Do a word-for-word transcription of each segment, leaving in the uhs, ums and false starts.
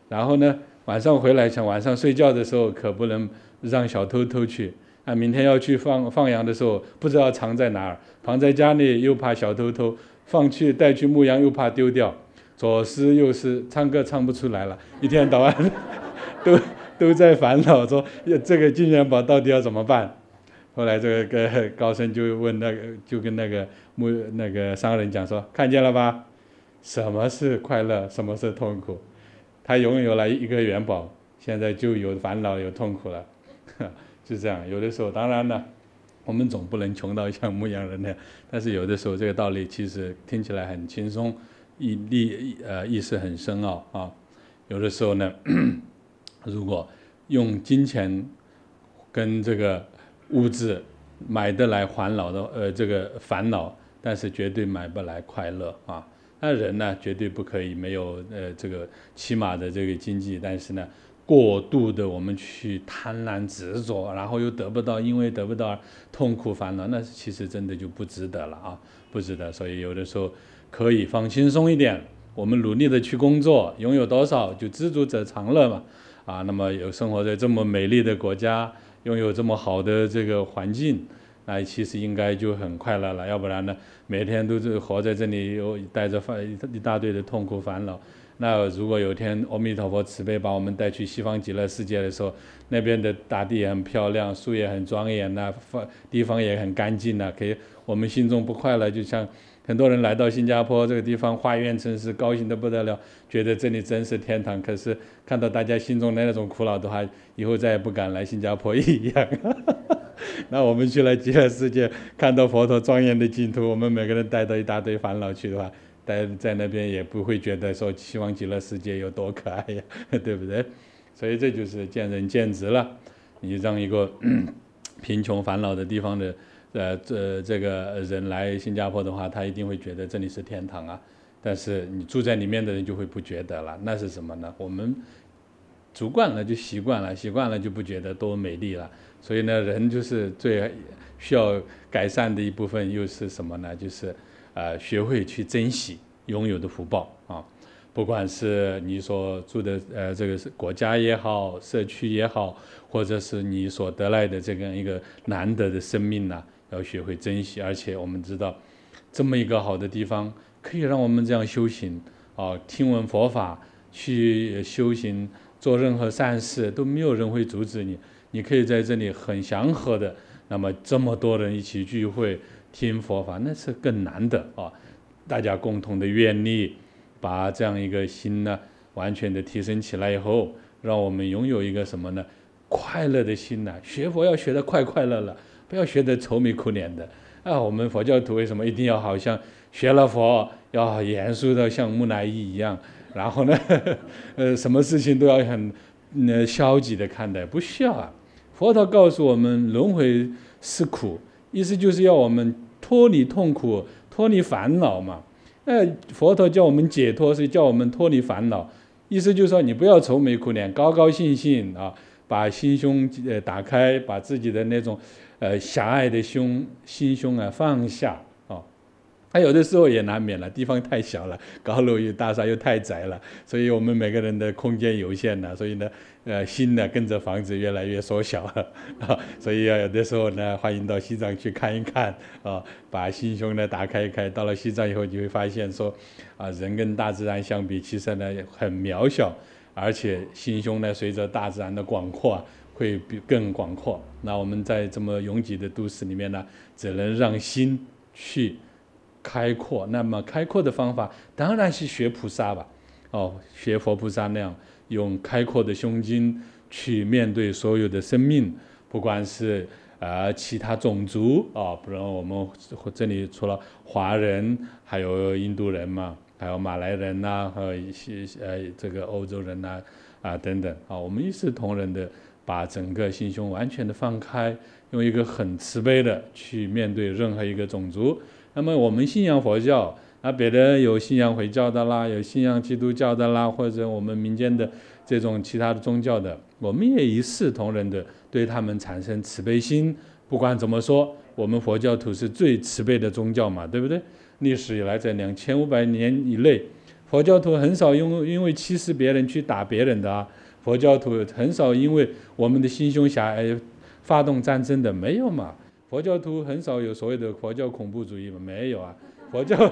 然后呢，晚上回来，想晚上睡觉的时候可不能让小偷偷去啊。明天要去放放羊的时候，不知道藏在哪儿，放在家里又怕小偷偷，放去带去牧羊又怕丢掉，左思右思，唱歌唱不出来了，一天到晚都都在烦恼说这个金元宝到底要怎么办。后来这个高僧就问那个，就跟那个牧那个商人讲说，看见了吧，什么是快乐，什么是痛苦？他拥有了一个元宝，现在就有烦恼有痛苦了，就这样。有的时候当然呢，我们总不能穷到像牧羊人那样，但是有的时候这个道理其实听起来很轻松，意意呃意识很深奥啊。有的时候呢，如果用金钱跟这个物质买得来烦恼的呃这个烦恼，但是绝对买不来快乐啊。那人呢，绝对不可以没有呃这个起码的这个经济，但是呢，过度的我们去贪婪执着，然后又得不到，因为得不到而痛苦烦恼，那其实真的就不值得了啊，不值得。所以有的时候可以放轻松一点，我们努力的去工作，拥有多少就知足者常乐嘛啊。那么有生活在这么美丽的国家，拥有这么好的这个环境，那其实应该就很快乐了。要不然呢，每天都是活在这里，有带着一大堆的痛苦烦恼。那如果有天阿弥陀佛慈悲把我们带去西方极乐世界的时候，那边的大地也很漂亮，树也很庄严呐、啊，地方也很干净呐、啊，可以我们心中不快乐，就像很多人来到新加坡这个地方，花园城市，高兴得不得了，觉得这里真是天堂。可是看到大家心中的那种苦恼的话，以后再也不敢来新加坡一样。那我们去了极乐世界，看到佛陀庄严的净土，我们每个人带到一大堆烦恼去的话，待在那边也不会觉得说希望极乐世界有多可爱呀，对不对？所以这就是见仁见智了。你让一个贫穷烦恼的地方的呃这这个人来新加坡的话，他一定会觉得这里是天堂啊。但是你住在里面的人就会不觉得了，那是什么呢？我们住惯了就习惯了，习惯了就不觉得多美丽了。所以呢，人就是最需要改善的一部分，又是什么呢？就是呃，学会去珍惜拥有的福报啊。不管是你所住的呃这个国家也好，社区也好，或者是你所得来的这样一个难得的生命呢、啊，要学会珍惜。而且我们知道，这么一个好的地方，可以让我们这样修行啊，听闻佛法，去修行，做任何善事都没有人会阻止你。你可以在这里很祥和的，那么这么多人一起聚会听佛法，那是更难的啊！大家共同的愿力，把这样一个心呢，完全的提升起来以后，让我们拥有一个什么呢？快乐的心呢、啊？学佛要学得快快乐乐，不要学得愁眉苦脸的啊！我们佛教徒为什么一定要好像学了佛要严肃的像木乃伊一样？然后呢，呃，什么事情都要很呃消极的看待？不需要啊！佛陀告诉我们，轮回是苦，意思就是要我们脱离痛苦，脱离烦恼嘛。那佛陀叫我们解脱，是叫我们脱离烦恼，意思就是说你不要愁眉苦脸，高高兴兴啊，把心胸呃打开，把自己的那种呃狭隘的胸心胸啊放下啊。他有的时候也难免了，地方太小了，高楼与大厦又太窄了，所以我们每个人的空间有限了，所以呢。呃，心呢跟着房子越来越缩小了啊，所以啊，有的时候呢，欢迎到西藏去看一看啊，把心胸呢打开一开。到了西藏以后，你会发现说，啊，人跟大自然相比，其实呢很渺小，而且心胸呢随着大自然的广阔会比更广阔。那我们在这么拥挤的都市里面呢，只能让心去开阔。那么开阔的方法当然是学菩萨吧，哦，学佛菩萨那样。用开阔的胸襟去面对所有的生命，不管是呃其他种族啊，不然我们这里除了华人，还有印度人嘛，还有马来人呐、啊，还有一些呃这个欧洲人呐 啊, 啊等等啊，我们一视同仁的把整个心胸完全的放开，用一个很慈悲的去面对任何一个种族。那么我们信仰佛教。那别人有信仰回教的啦，有信仰基督教的啦，或者我们民间的这种其他的宗教的，我们也一视同仁的对他们产生慈悲心。不管怎么说，我们佛教徒是最慈悲的宗教嘛，对不对？历史以来，在两千五百年以内， 佛教徒很少因为因为欺视别人去打别人的啊，佛教徒很少因为我们的心胸狭隘发动战争的，没有嘛。佛教徒很少有所谓的佛教恐怖主义嘛，没有啊。佛教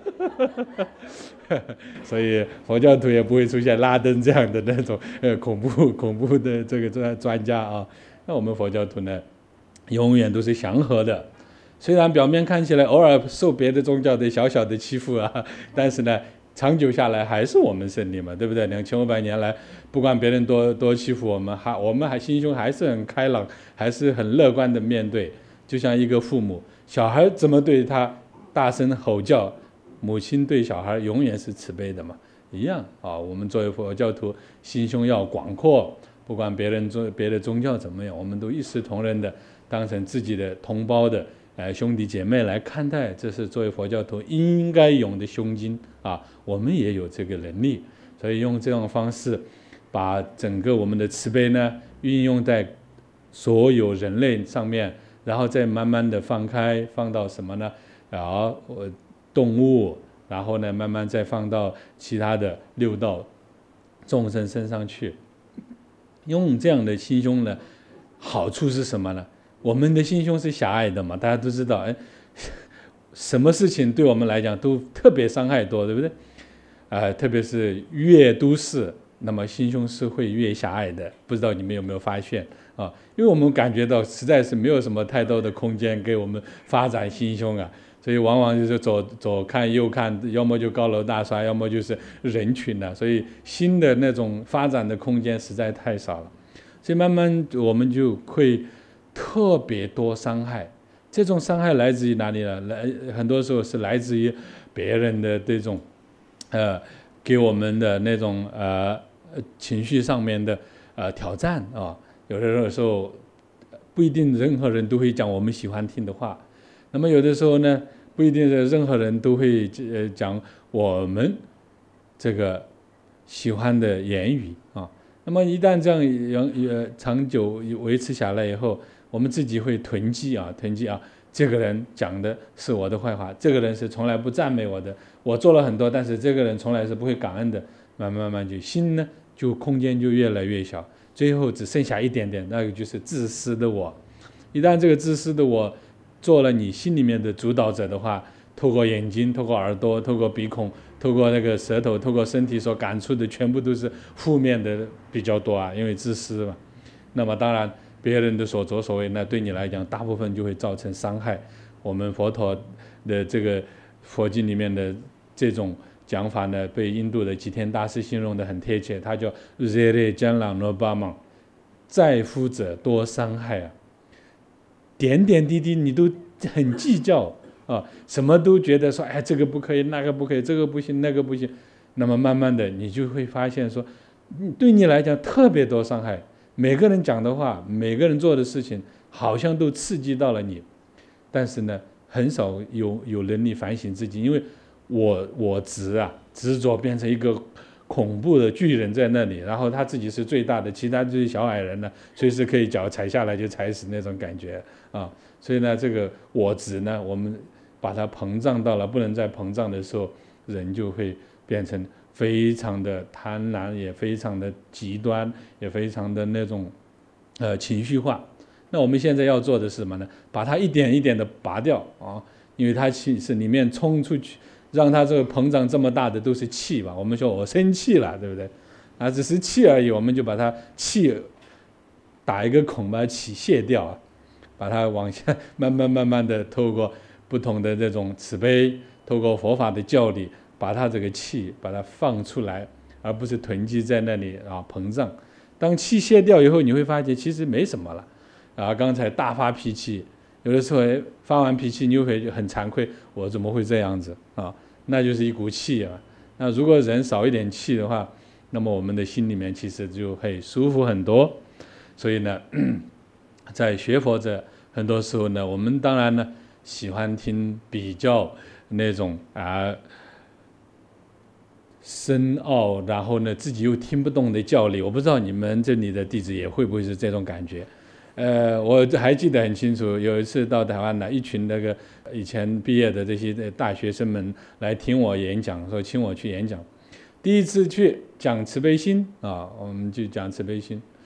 所以佛教徒也不会出现拉登这样的那种呃恐怖恐怖的这个专专家啊。那我们佛教徒呢，永远都是祥和的，虽然表面看起来偶尔受别的宗教的小小的欺负啊，但是呢，长久下来还是我们胜利嘛，对不对？两千五百年来，不管别人多多欺负我们，还我们还心胸还是很开朗，还是很乐观的面对。就像一个父母，小孩怎么对他大声吼叫，母亲对小孩永远是慈悲的嘛，一样啊。我们作为佛教徒，心胸要广阔，不管别人做别的宗教怎么样，我们都一视同仁的当成自己的同胞的呃兄弟姐妹来看待，这是作为佛教徒应该有的胸襟啊。我们也有这个能力，所以用这种方式，把整个我们的慈悲呢运用在所有人类上面。然后再慢慢的放开，放到什么呢？然后动物，然后呢，慢慢再放到其他的六道众生身上去。用这样的心胸呢，好处是什么呢？我们的心胸是狭隘的嘛，大家都知道，哎，什么事情对我们来讲都特别伤害多，对不对？呃，特别是越都市，那么心胸是会越狭隘的。不知道你们有没有发现？啊，因为我们感觉到实在是没有什么太多的空间给我们发展心胸啊，所以往往就是左左看右看，要么就高楼大厦，要么就是人群了，所以新的那种发展的空间实在太少了，所以慢慢我们就会特别多伤害。这种伤害来自于哪里呢？来，很多时候是来自于别人的这种，呃，给我们的那种呃情绪上面的呃挑战啊。有的时候不一定任何人都会讲我们喜欢听的话，那么有的时候呢，不一定是任何人都会呃讲我们这个喜欢的言语啊。那么一旦这样呃长久维持下来以后，我们自己会囤积啊，囤积啊，这个人讲的是我的坏话，这个人是从来不赞美我的，我做了很多，但是这个人从来是不会感恩的，慢慢慢慢就心呢就空间就越来越小。最后只剩下一点点，那个就是自私的我。一旦这个自私的我做了你心里面的主导者的话，透过眼睛，透过耳朵，透过鼻孔，透过那个舌头，透过身体所感触的全部都是负面的比较多啊，因为自私嘛。那么当然别人的所作所为，那对你来讲大部分就会造成伤害。我们佛陀的这个佛经里面的这种讲法呢，被印度的吉田大师形容得很贴切，他叫 Zere Janla Nobama， 在乎者多伤害啊，点点滴滴你都很计较啊，什么都觉得说，哎，这个不可以，那个不可以，这个不行，那个不行，那么慢慢的你就会发现说，对你来讲特别多伤害，每个人讲的话，每个人做的事情，好像都刺激到了你，但是呢，很少有有能力反省自己，因为我我执啊，执着变成一个恐怖的巨人在那里，然后他自己是最大的，其他就是小矮人呢，随时可以脚踩下来就踩死那种感觉啊。所以呢，这个我执呢，我们把它膨胀到了不能再膨胀的时候，人就会变成非常的贪婪，也非常的极端，也非常的那种呃情绪化。那我们现在要做的是什么呢？把它一点一点的拔掉啊，因为它其实里面冲出去。让它这个膨胀这么大的都是气吧，我们说我生气了，对不对？啊，只是气而已，我们就把它气打一个孔，把它气泄掉啊，把它往下慢慢慢慢的透过不同的这种慈悲，透过佛法的教理，把它这个气把它放出来，而不是囤积在那里啊膨胀。当气泄掉以后，你会发现其实没什么了啊。刚才大发脾气。有的时候发完脾气，你又会很惭愧，我怎么会这样子啊？那就是一股气啊。那如果人少一点气的话，那么我们的心里面其实就会舒服很多。所以呢，在学佛者很多时候呢，我们当然呢喜欢听比较那种啊深奥，然后呢自己又听不懂的教理。我不知道你们这里的弟子也会不会是这种感觉。呃，我还记得很清楚，有一次到台湾来，一群那个以前毕业的这些大学生们来听我演讲，说请我去演讲。 第一次去讲慈悲心啊，我们就讲慈悲心。